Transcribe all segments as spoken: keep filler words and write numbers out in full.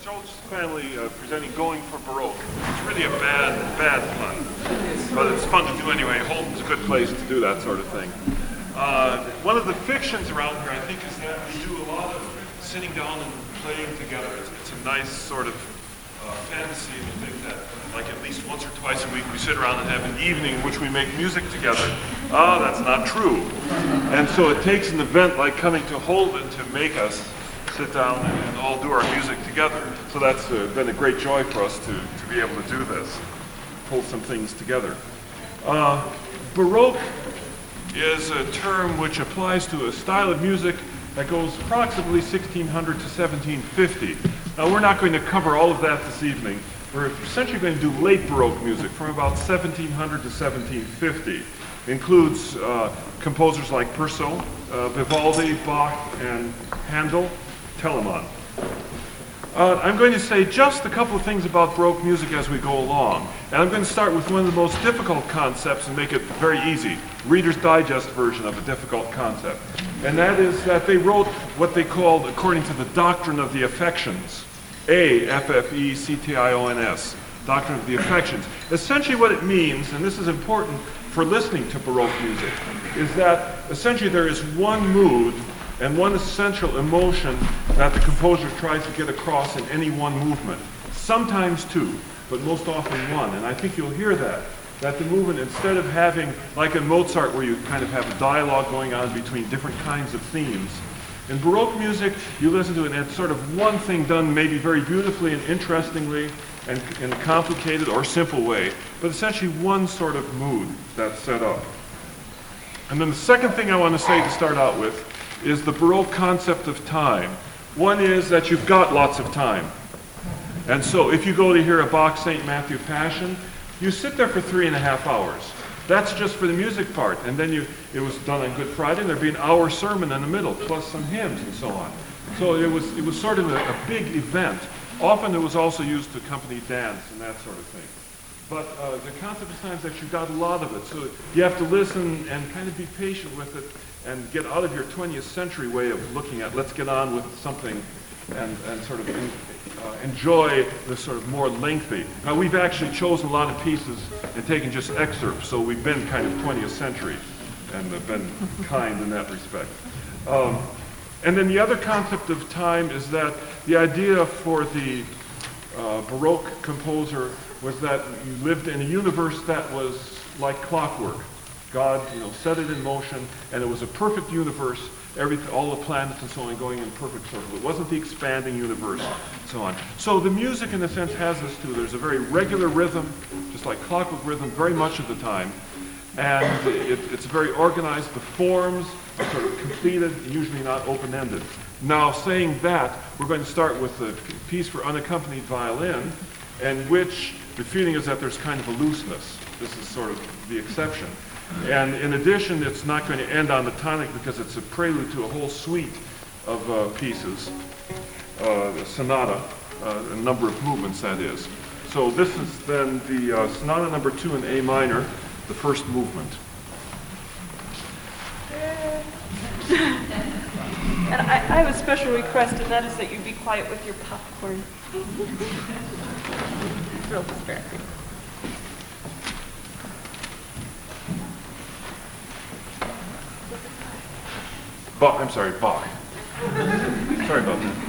Schultz family uh, presenting Going for Baroque. It's really a bad, bad pun, but it's fun to do anyway. Holden's a good place to do that sort of thing. Uh, one of the fictions around here, I think, is that we do a lot of sitting down and playing together. It's, it's a nice sort of uh, fantasy to think that, like at least once or twice a week, we sit around and have an evening in which we make music together. Ah, that's not true. And so it takes an event like coming to Holden to make us sit down and, and all do our music together. So that's uh, been a great joy for us to, to be able to do this, pull some things together. Uh, Baroque is a term which applies to a style of music that goes approximately sixteen hundred to seventeen fifty. Now we're not going to cover all of that this evening. We're essentially going to do late Baroque music from about seventeen hundred to seventeen fifty. Includes uh, composers like Purcell, uh, Vivaldi, Bach, and Handel, Telemann. Uh, I'm going to say just a couple of things about Baroque music as we go along. And I'm going to start with one of the most difficult concepts and make it very easy. Reader's Digest version of a difficult concept. And that is that they wrote what they called, according to the doctrine of the affections, A F F E C T I O N S, doctrine of the affections. Essentially what it means, and this is important for listening to Baroque music, is that essentially there is one mood and one essential emotion that the composer tries to get across in any one movement. Sometimes two, but most often one. And I think you'll hear that, that the movement, instead of having, like in Mozart, where you kind of have a dialogue going on between different kinds of themes, in Baroque music, you listen to it and it's sort of one thing done maybe very beautifully and interestingly and in a complicated or simple way, but essentially one sort of mood that's set up. And then the second thing I want to say to start out with is the Baroque concept of time. One is that you've got lots of time. And so if you go to hear a Bach Saint Matthew Passion, you sit there for three and a half hours. That's just for the music part. And then you, it was done on Good Friday, and there'd be an hour sermon in the middle, plus some hymns and so on. So it was, it was sort of a, a big event. Often it was also used to accompany dance and that sort of thing. But uh, the concept of time is that you've got a lot of it. So you have to listen and kind of be patient with it and get out of your twentieth century way of looking at, let's get on with something and, and sort of in, uh, enjoy the sort of more lengthy. Now we've actually chosen a lot of pieces and taken just excerpts, so we've been kind of twentieth century and have been kind in that respect. Um, and then the other concept of time is that the idea for the uh, Baroque composer was that you lived in a universe that was like clockwork. God, you know, set it in motion, and it was a perfect universe, everything, all the planets and so on going in perfect circle. It wasn't the expanding universe, and so on. So the music, in a sense, has this too. There's a very regular rhythm, just like clockwork rhythm, very much of the time, and it, it's very organized. The forms are sort of completed, usually not open-ended. Now, saying that, we're going to start with a piece for unaccompanied violin, in which the feeling is that there's kind of a looseness. This is sort of the exception. And in addition, it's not going to end on the tonic because it's a prelude to a whole suite of uh, pieces, uh, the sonata, uh, a number of movements that is. So this is then the uh, sonata number two in A minor, the first movement. And I, I have a special request, and that is that you be quiet with your popcorn. It's real distracting. Bach, I'm sorry, Bach. Sorry about that.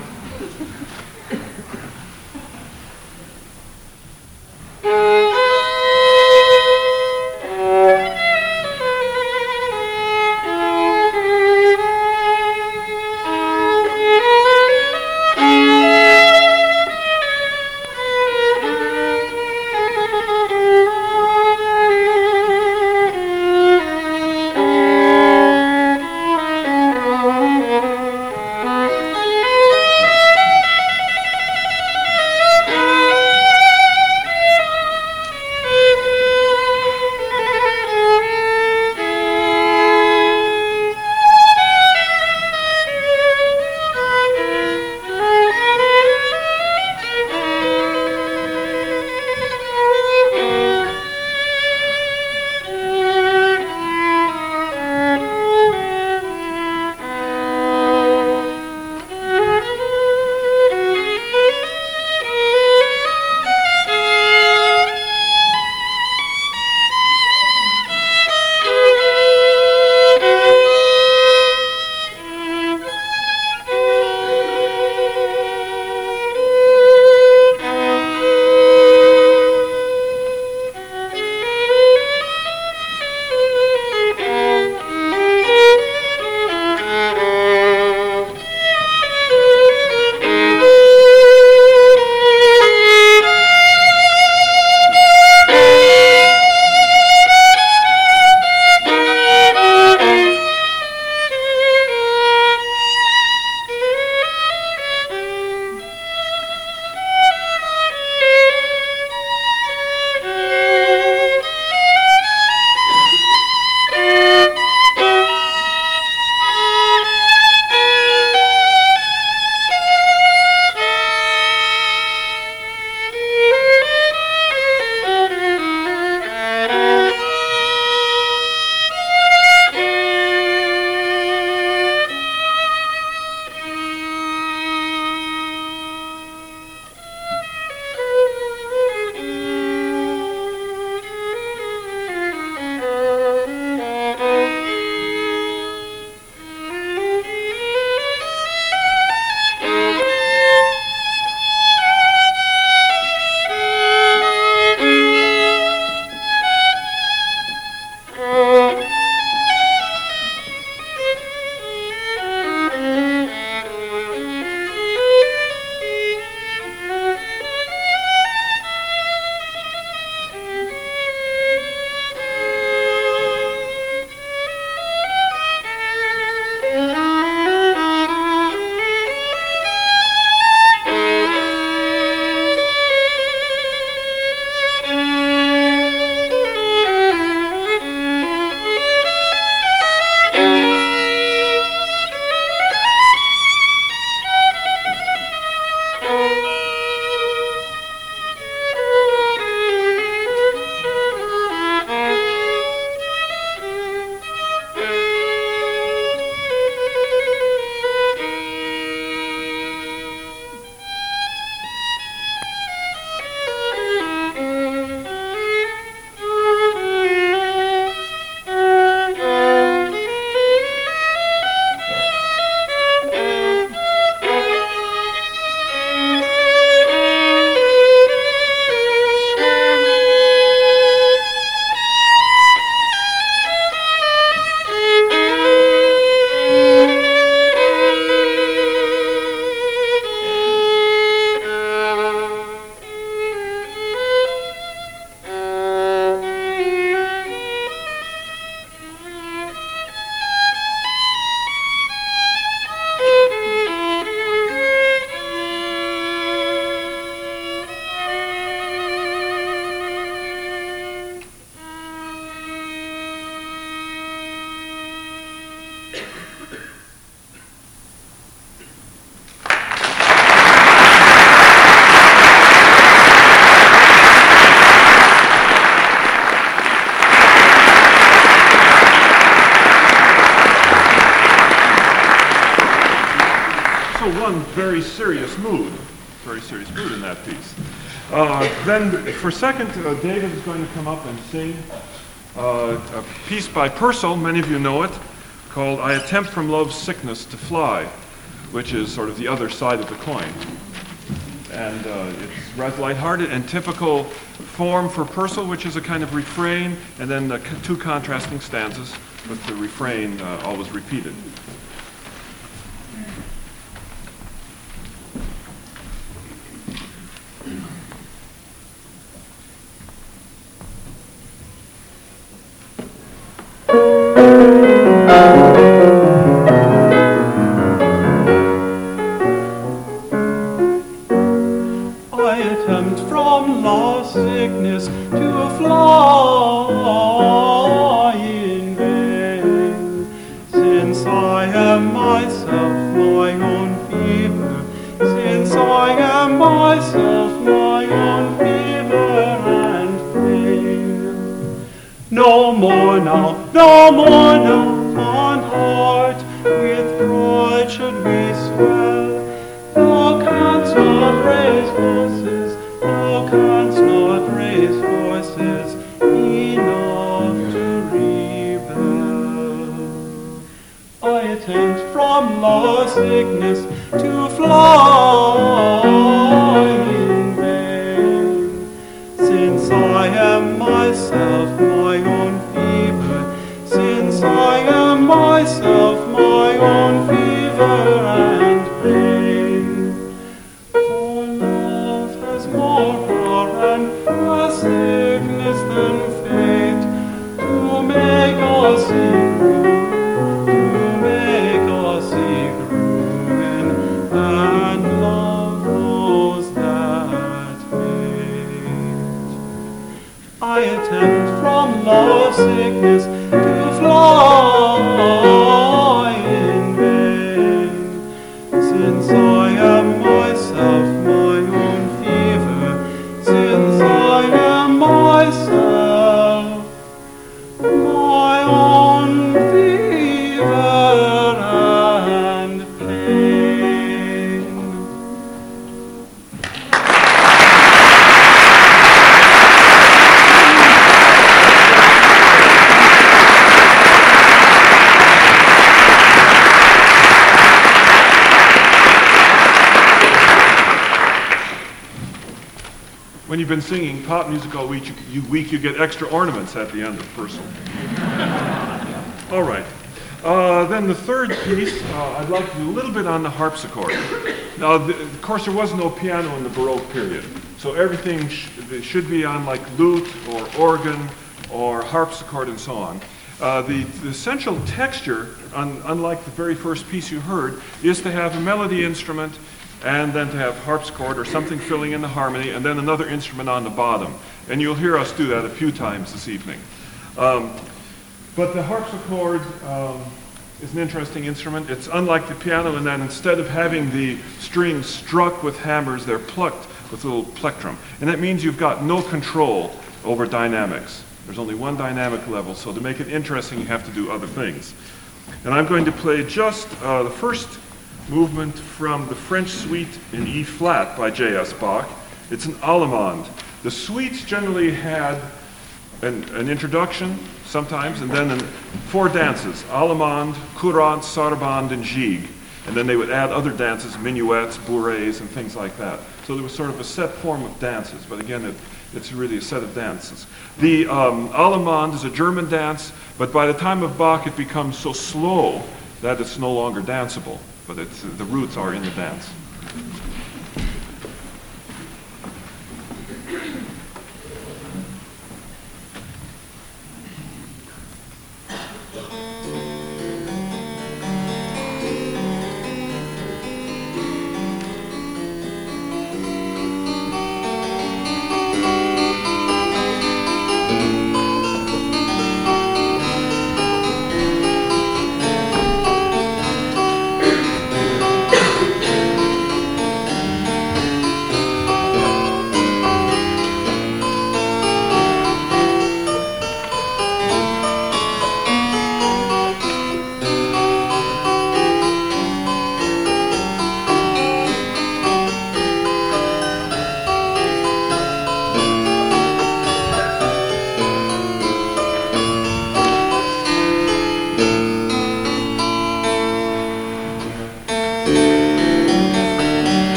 very serious mood, very serious mood in that piece. Uh, then for second, uh, David is going to come up and sing uh, a piece by Purcell, many of you know it, called I Attempt from Love's Sickness to Fly, which is sort of the other side of the coin. And uh, it's rather lighthearted and typical form for Purcell, which is a kind of refrain and then the c- two contrasting stanzas, with the refrain uh, always repeated. No more now, no more now, fond heart, with pride should we swell. Thou canst not raise voices, thou canst not raise voices enough to rebel. I attempt from love's sickness to fly in vain, since I am myself my own fever, since I am myself my own fever and pain. For love has more power and more sickness than fate to make us in ruin, to make us in ruin, and love knows that fate. I attempt from love's sickness to fly in vain, since I am myself my own fever, since I am myself my own fever and pain. When you've been singing pop music all week, you, you, week, you get extra ornaments at the end of Purcell. All right. Uh, then the third piece, uh, I'd like to do a little bit on the harpsichord. Now, the, of course, there was no piano in the Baroque period, so everything sh- should be on like lute or organ or harpsichord and so on. Uh, the, the essential texture, un, unlike the very first piece you heard, is to have a melody instrument and then to have harpsichord or something filling in the harmony, and then another instrument on the bottom. And you'll hear us do that a few times this evening. Um, but the harpsichord um, is an interesting instrument. It's unlike the piano in that instead of having the strings struck with hammers, they're plucked with a little plectrum. And that means you've got no control over dynamics. There's only one dynamic level, so to make it interesting, you have to do other things. And I'm going to play just uh, the first movement from the French Suite in E flat by J S Bach. It's an allemande. The suites generally had an, an introduction sometimes, and then an, four dances: allemande, courante, sarabande, and gigue. And then they would add other dances, minuets, bourrées, and things like that. So there was sort of a set form of dances, but again, it, it's really a set of dances. The um, allemande is a German dance, but by the time of Bach, it becomes so slow that it's no longer danceable. But it's, the roots are in the dance.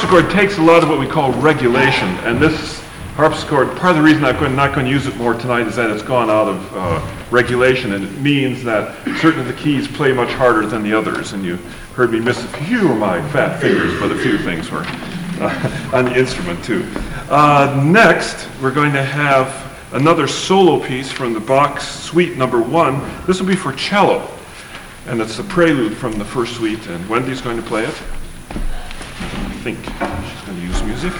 harpsichord takes a lot of what we call regulation, and this harpsichord, part of the reason I'm going, not going to use it more tonight is that it's gone out of uh, regulation, and it means that certain of the keys play much harder than the others, and you heard me miss a few of my fat fingers, but a few things were uh, on the instrument too. Uh, next, we're going to have another solo piece from the Bach Suite number one. This will be for cello, and it's the prelude from the first suite, and Wendy's going to play it. I think she's going to use music.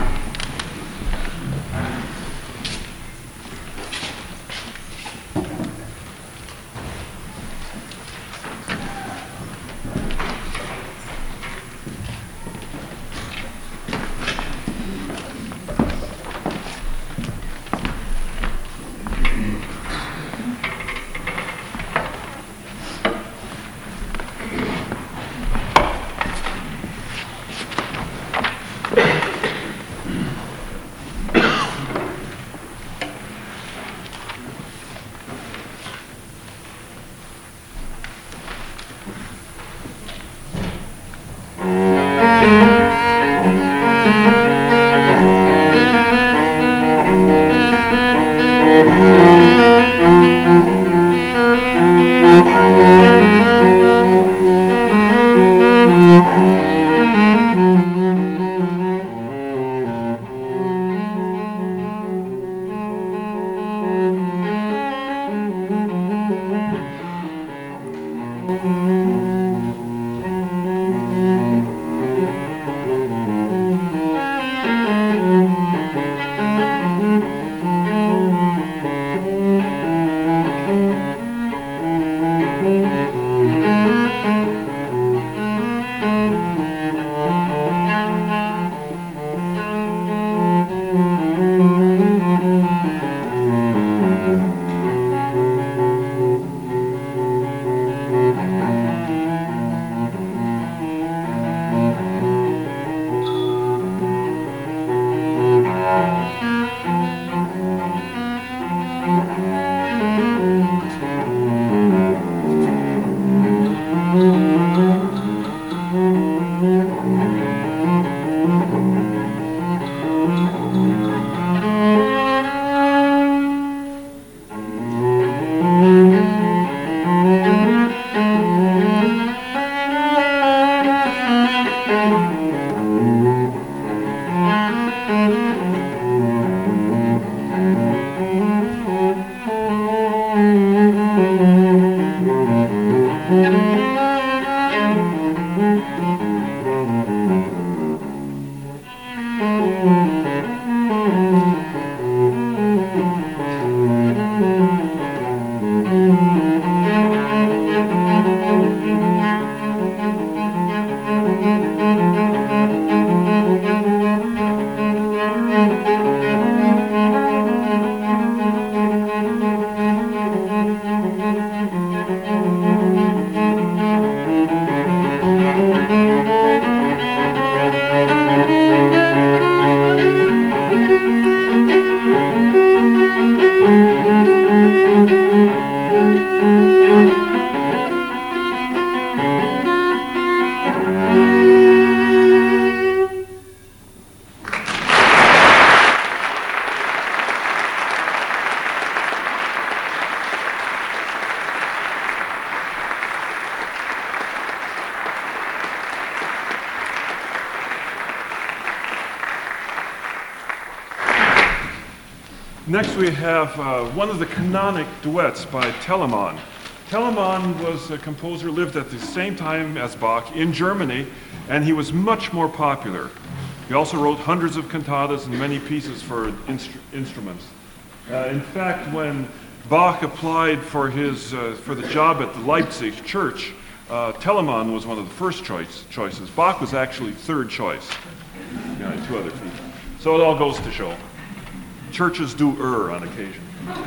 Next we have uh, one of the canonic duets by Telemann. Telemann was a composer, lived at the same time as Bach in Germany, and he was much more popular. He also wrote hundreds of cantatas and many pieces for instru instruments. Uh, in fact, when Bach applied for, his, uh, for the job at the Leipzig church, uh, Telemann was one of the first choice, choices. Bach was actually third choice, behind two other people. So it all goes to show. Churches do err on occasion.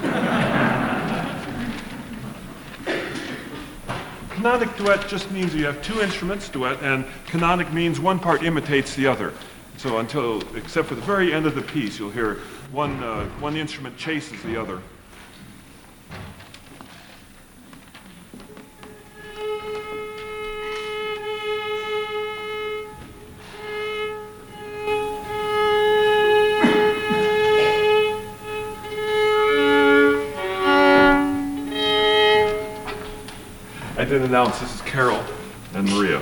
Canonic duet just means you have two instruments, duet, and canonic means one part imitates the other. So until, except for the very end of the piece, you'll hear one, uh, one instrument chases the other. didn't announce, this is Carol and Maria.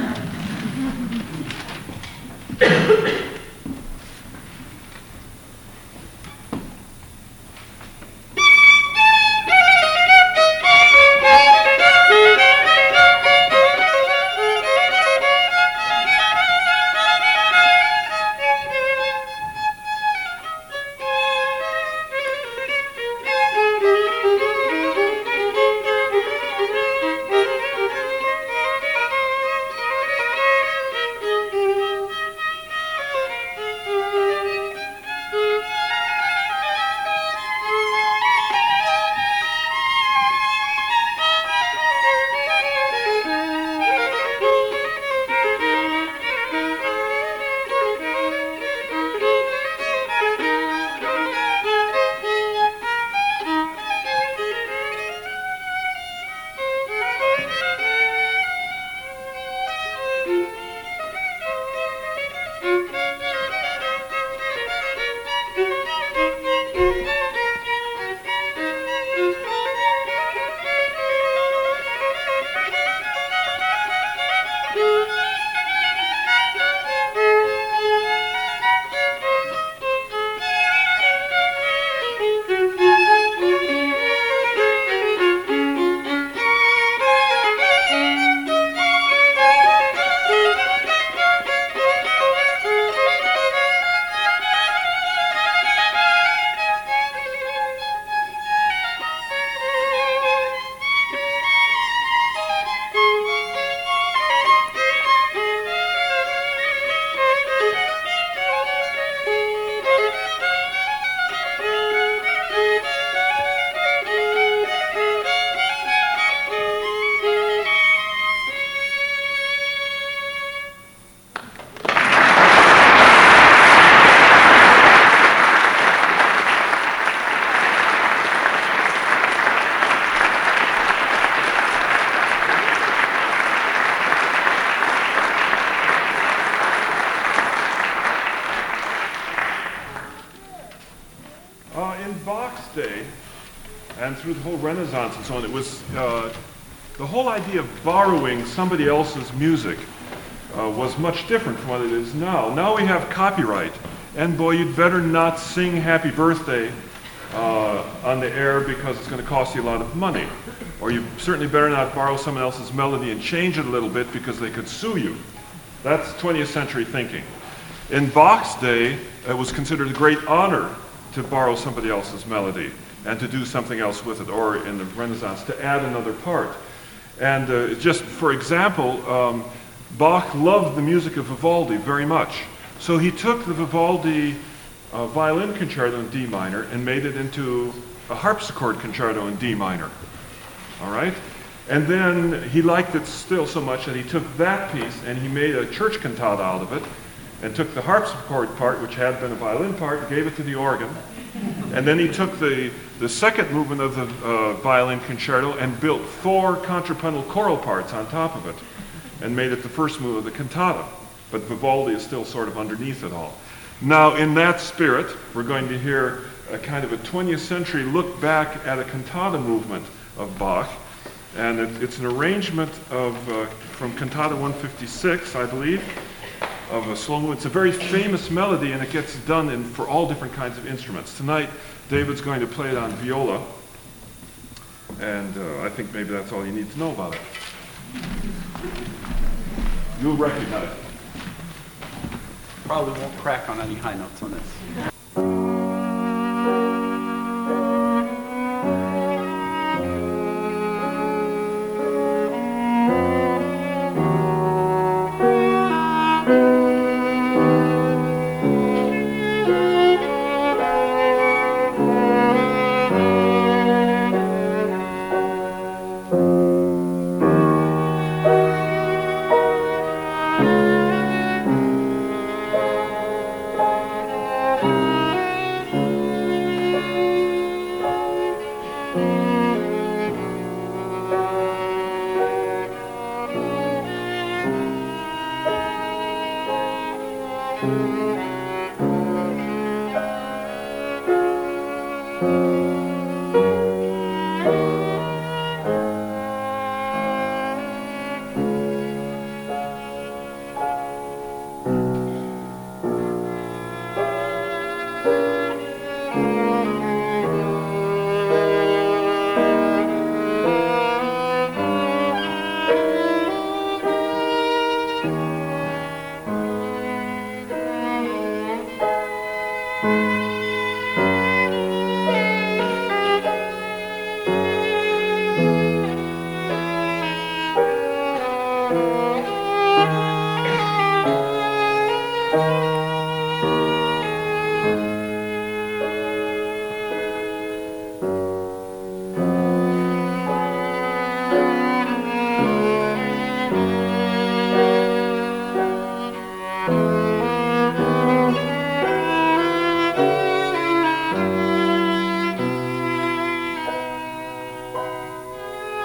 Uh, in Bach's day, and through the whole Renaissance and so on, it was uh, the whole idea of borrowing somebody else's music uh, was much different from what it is now. Now we have copyright, and boy, you'd better not sing Happy Birthday uh, on the air because it's going to cost you a lot of money. Or you certainly better not borrow someone else's melody and change it a little bit because they could sue you. That's twentieth century thinking. In Bach's day, it was considered a great honor to borrow somebody else's melody and to do something else with it, or in the Renaissance, to add another part. And uh, just for example, um, Bach loved the music of Vivaldi very much. So he took the Vivaldi uh, violin concerto in D minor and made it into a harpsichord concerto in D minor. All right? And then he liked it still so much that he took that piece and he made a church cantata out of it, and took the harpsichord part, which had been a violin part, gave it to the organ. And then he took the, the second movement of the uh, violin concerto and built four contrapuntal choral parts on top of it, and made it the first move of the cantata. But Vivaldi is still sort of underneath it all. Now, in that spirit, we're going to hear a kind of a twentieth century look back at a cantata movement of Bach. And it, it's an arrangement of, uh, from Cantata one fifty-six, I believe, of a slow movement. It's a very famous melody, and it gets done in, for all different kinds of instruments. Tonight, David's going to play it on viola, and uh, I think maybe that's all you need to know about it. You'll recognize it. Probably won't crack on any high notes on this.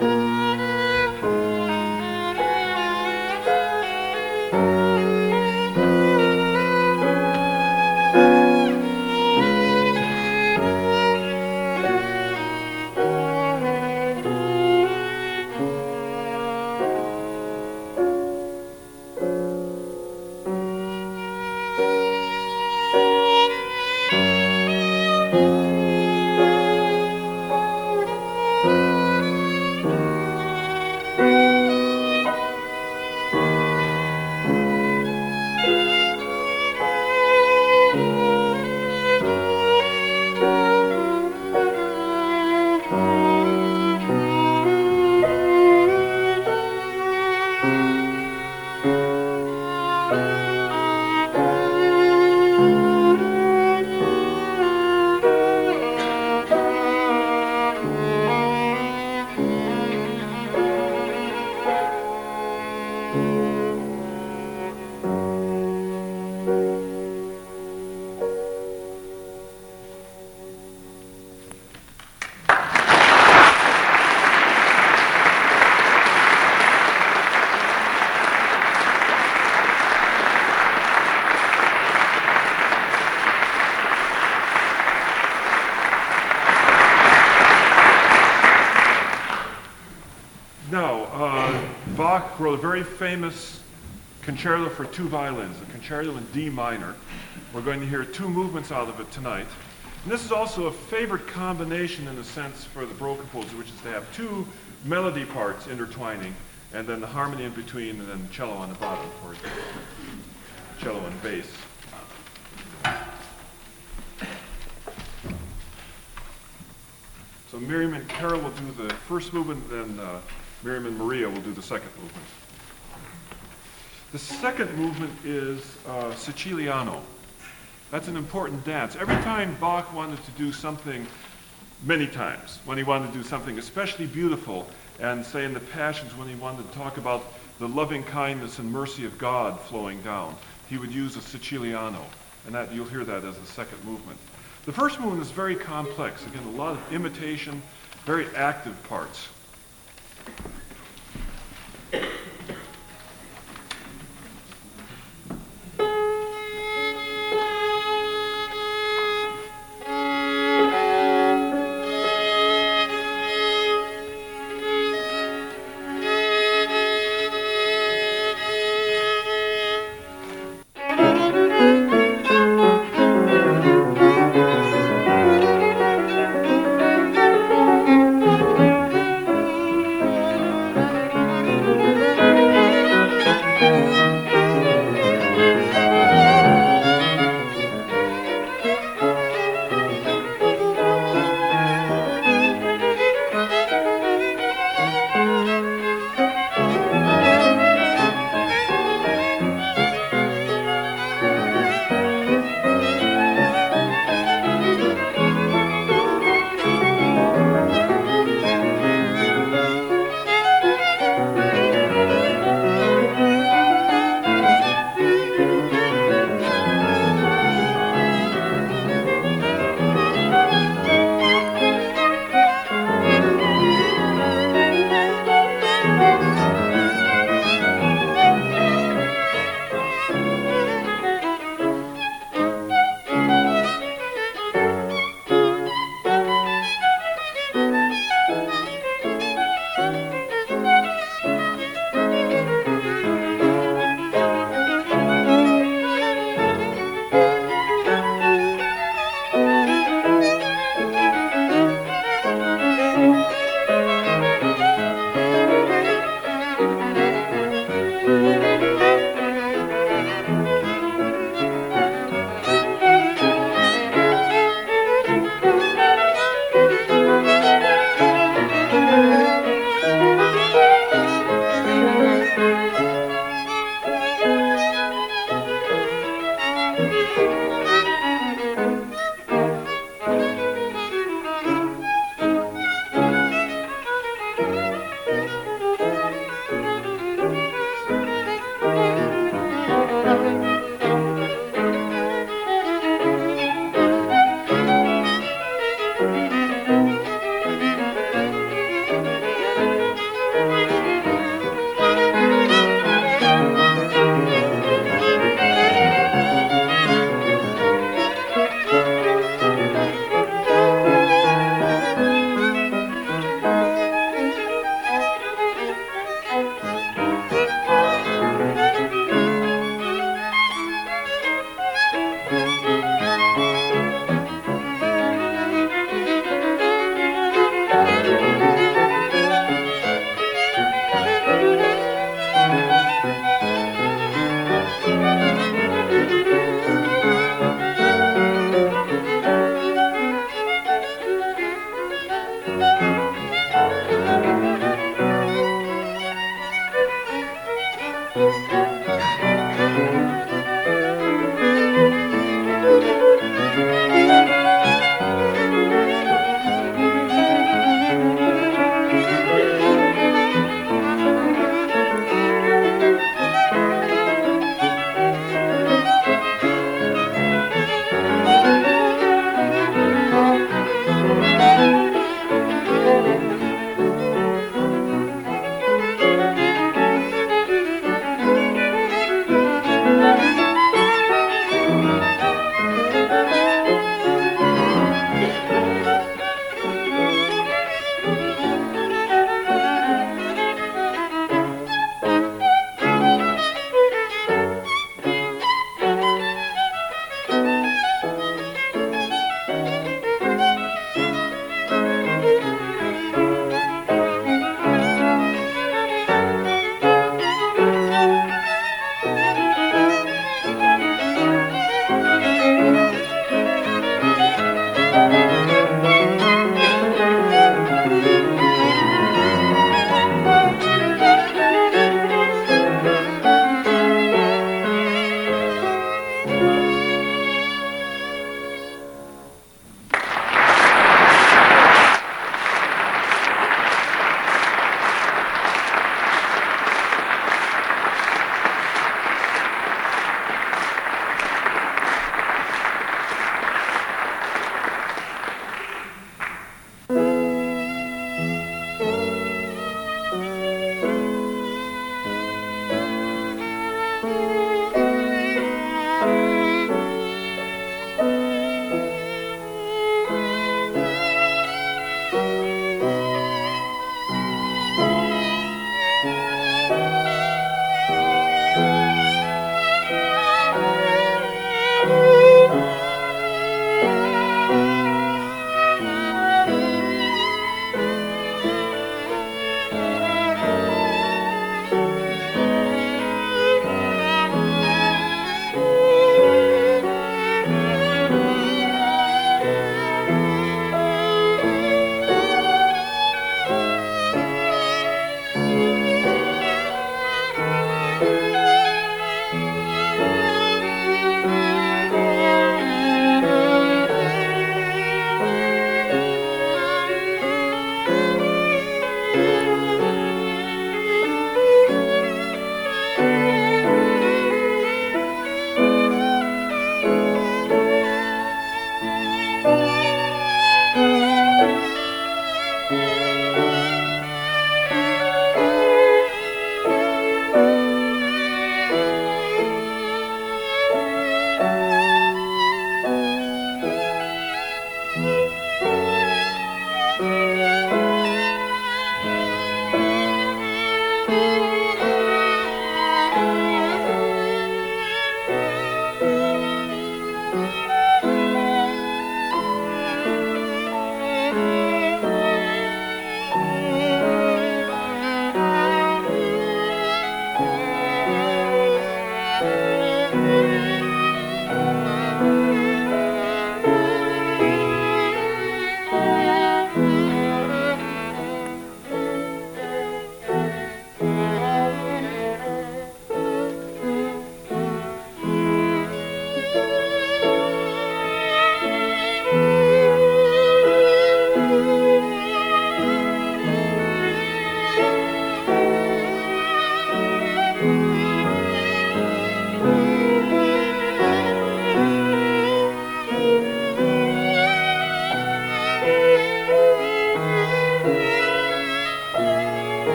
Now, uh, Bach wrote a very famous concerto for two violins, a concerto in D minor. We're going to hear two movements out of it tonight. And this is also a favorite combination in a sense for the Baroque composer, which is to have two melody parts intertwining, and then the harmony in between, and then cello on the bottom for cello and bass. So Miriam and Carol will do the first movement, then uh, Miriam and Maria will do the second movement. The second movement is uh, Siciliano. That's an important dance. Every time Bach wanted to do something, many times, when he wanted to do something especially beautiful, and say in the Passions when he wanted to talk about the loving kindness and mercy of God flowing down, he would use a Siciliano, and that you'll hear that as the second movement. The first movement is very complex. Again, a lot of imitation, very active parts.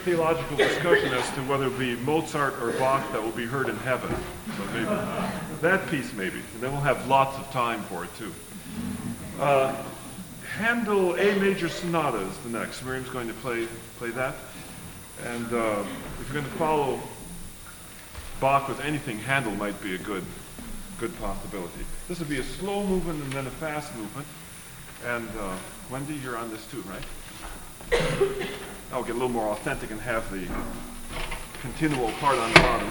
theological discussion as to whether it be Mozart or Bach that will be heard in heaven. So maybe that piece, maybe. And then we'll have lots of time for it, too. Uh, Handel A major sonata is the next. Miriam's going to play play that. And uh, if you're going to follow Bach with anything, Handel might be a good good possibility. This would be a slow movement and then a fast movement. And uh, Wendy, you're on this too, right? I'll get a little more authentic and have the continual part on the bottom.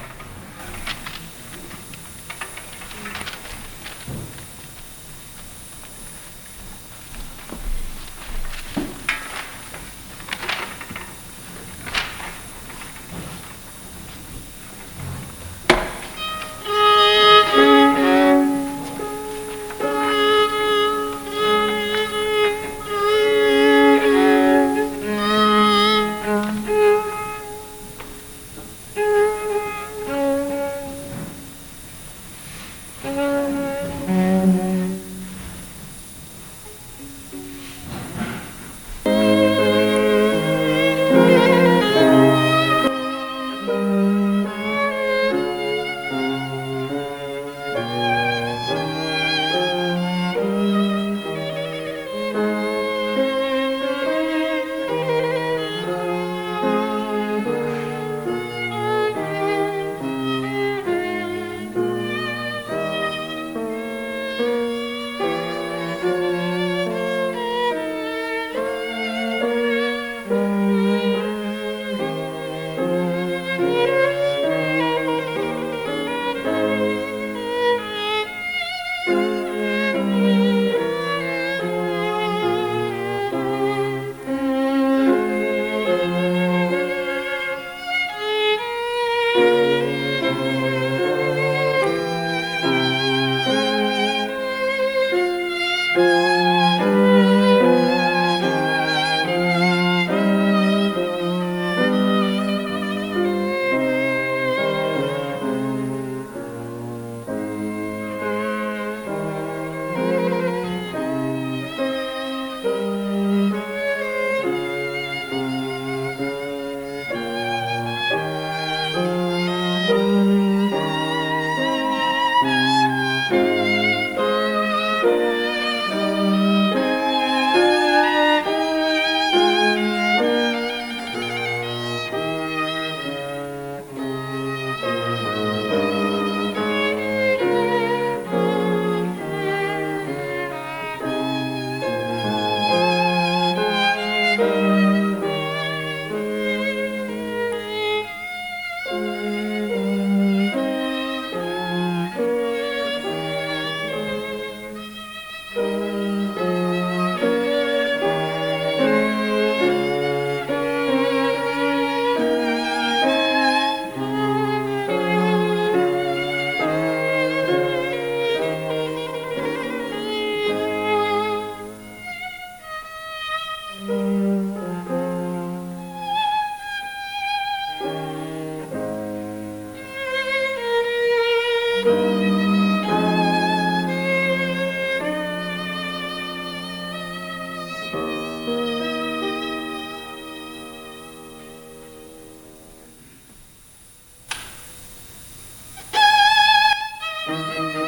Thank you.